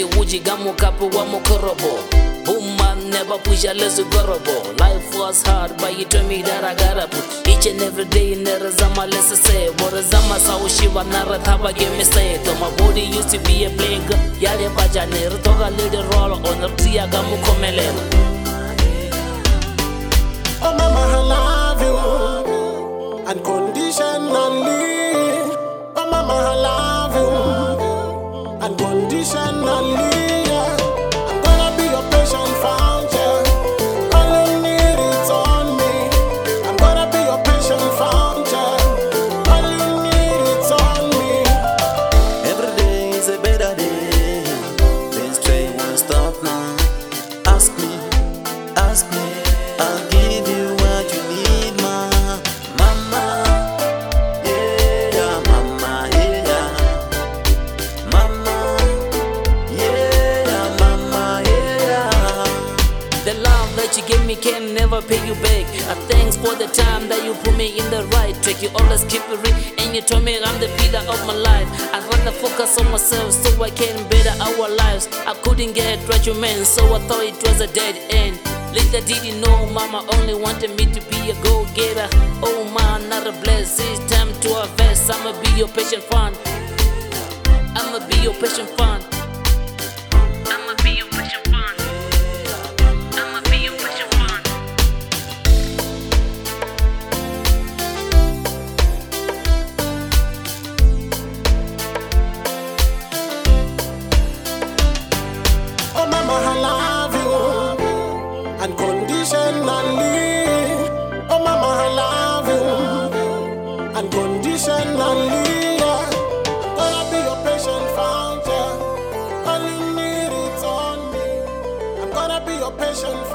Taki uji gamu kapu wa mokorobo. Boom man never push a less gorrobo. Life was hard but you told me that I gotta put each and every day nera zama less say. What zama saw shiva nara thaba give me say. Though my body used to be a playing yale baja nera toga little roll on the tia gamu komele. Oh mama, I love you unconditionally. Oh mama, I love you unconditionally. Yeah. I'm gonna be your patient fountain. All you need is on me. I'm gonna be your patient fountain. All you need is on me. Every day is a better day. This train won't stop now. Ask me, I'll give you what you need, mama. Yeah, mama, yeah. Mama, yeah, mama, yeah. The love that you give me can never pay you back. Thanks for the time that you put me in the right track. You always keep it real, and you told me I'm the pillar of my life. I'd rather focus on myself so I can better our lives. I couldn't get what you meant, so I thought it was a dead end. Little did you know, mama only wanted me to be a go-getter. Oh man, not a bless, it's time to invest. I'ma be your patient fan. I'ma be your patient fan. I'ma be your patient fan. I'ma be your patient fan. Oh mama, I love you unconditionally. Oh mama, I love you unconditionally. Yeah. I'm gonna be your patient fountain. All you need is on me. I'm gonna be your patient fountain.